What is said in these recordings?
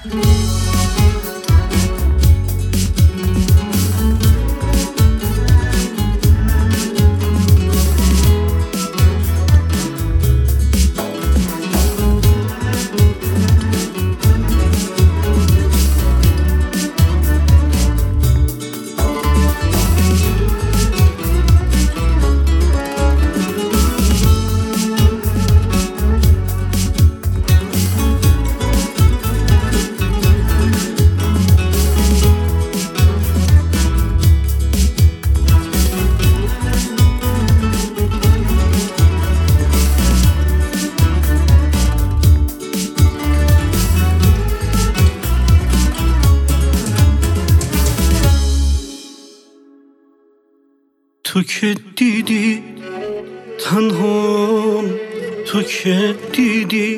تو که دیدی تنهام، تو که دیدی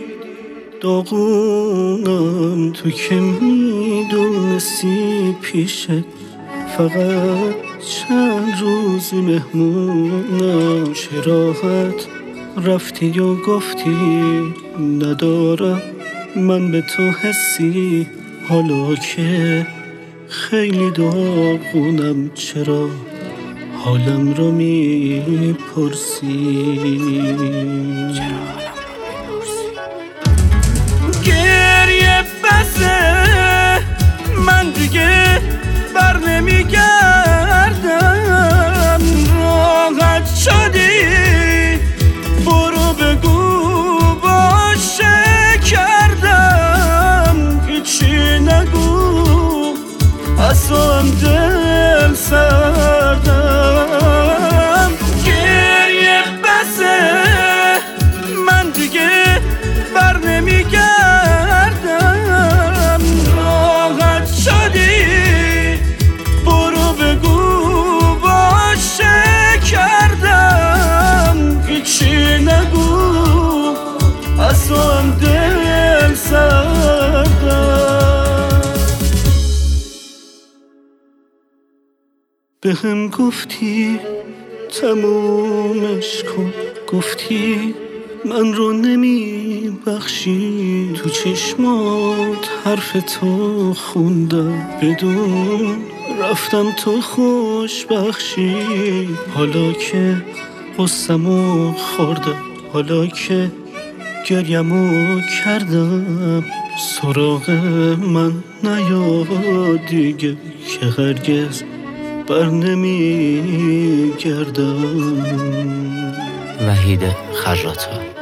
داغونم، تو که میدونستی پیشت فقط چند روز مهمونم. چه راحت رفتی و گفتی ندارم من به تو حسی، حالا که خیلی داغونم چرا حالم رو میپرسی؟ گریه بسه، من دیگه بر نمیگردم. راحت شدی برو بگو باشه کردم، هیچی نگو اصلا دل سردم. گریه بسه، من دیگه بر نمیگردم. راحت شدی برو بگو باشه کردم، هیچی نگو اصلا دل سردم. بهم گفتی تمومش کن، گفتی من رو نمیبخشی. تو چشمات حرف تو خوندم، بدون رفتم تو خوش بخشی. حالا که قصه‌مو خوردم، حالا که گریه‌مو کردم، سراغ من نیا دیگه که هرگز بر نمیگردم. وحید خراطی.